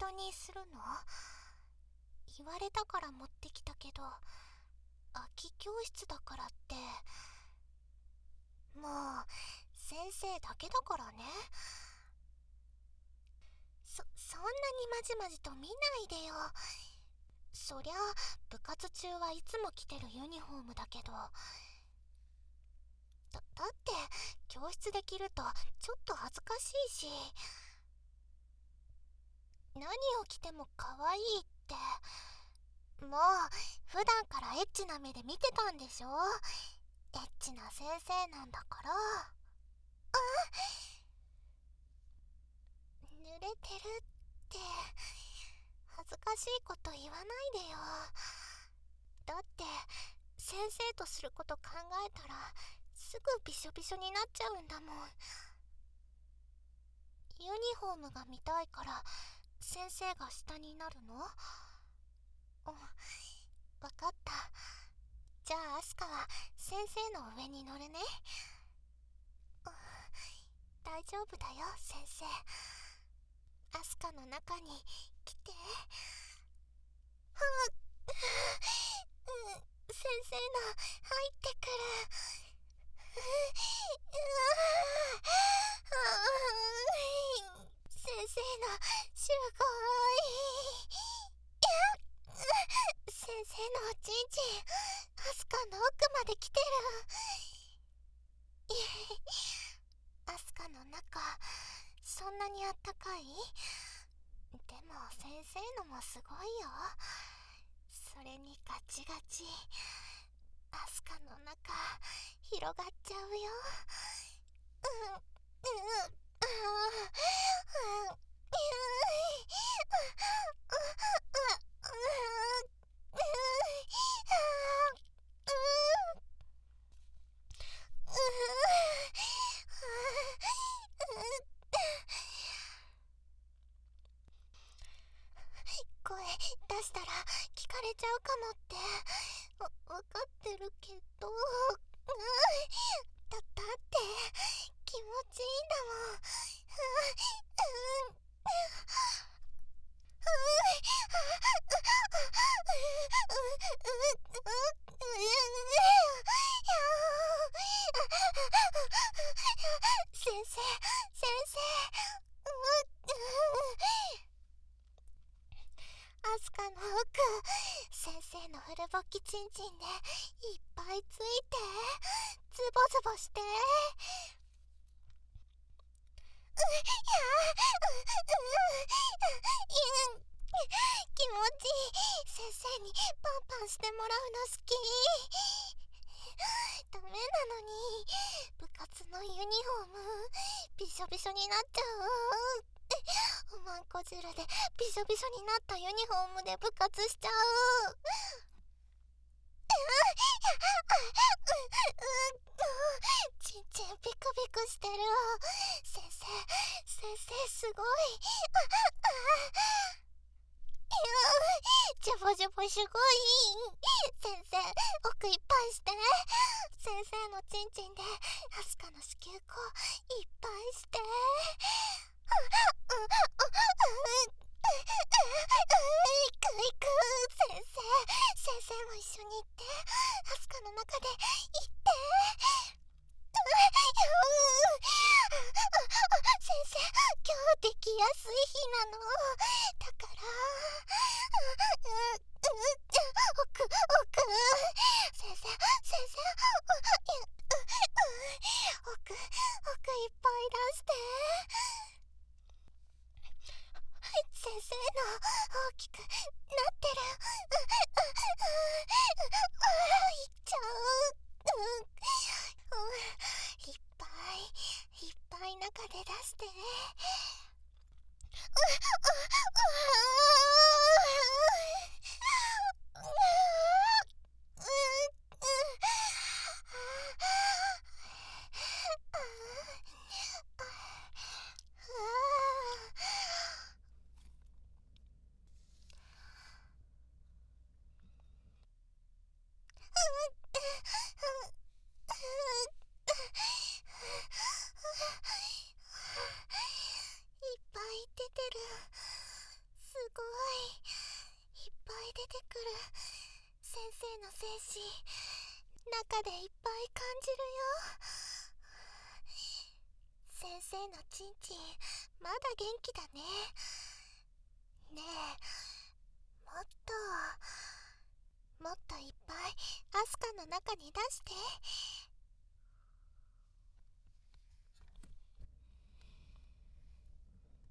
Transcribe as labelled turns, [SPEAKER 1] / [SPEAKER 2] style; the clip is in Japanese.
[SPEAKER 1] トにするの？言われたから持ってきたけど、空き教室だからって。もう先生だけだからね。そんなにまじまじと見ないでよ。そりゃ部活中はいつも着てるユニフォームだけど、だって教室で着るとちょっと恥ずかしいし、何を着ても可愛いって。もう普段からエッチな目で見てたんでしょ。エッチな先生なんだから。濡れてるって恥ずかしいこと言わないでよ。だって先生とすること考えたらすぐびしょびしょになっちゃうんだもん。ユニフォームが見たいから先生が下になるの？わかった。じゃあアスカは先生の上に乗るね。大丈夫だよ先生。アスカの中に来て。先生の入ってくる。先生のすごい。先生のおちんちんアスカの奥まで来てる。アスカの中そんなにあったかい？でも先生のもすごいよ。それにガチガチ。アスカの中広がっちゃうよ。声出したら聞かれちゃうかもって。わかってるけど。だって気持ちいいんだもん。先生アスカの奥、先生のフルボッキチンチンでいっぱいついて、ズボズボして。気持ちいい。先生にパンパンしてもらうの好き。ダメなのに部活のユニフォームびしょびしょになっちゃう。おまんこ汁でびしょびしょになったユニフォームで部活しちゃう。ちんちんビクビクしてる。先生すごい。ジャボジャボすごい。先生奥いっぱいして。先生のちんちんでアスカの子宮口いっぱいして。先生も一緒に行って。アスカの中で行って。先生今日できやすい日なのだから奥先生奥いっぱい出して。先生の大きくなってる。いっちゃう。いっぱい中で出して。 中でいっぱい感じるよ。先生のチンチンまだ元気だね。ねえ、もっといっぱいアスカの中に出して。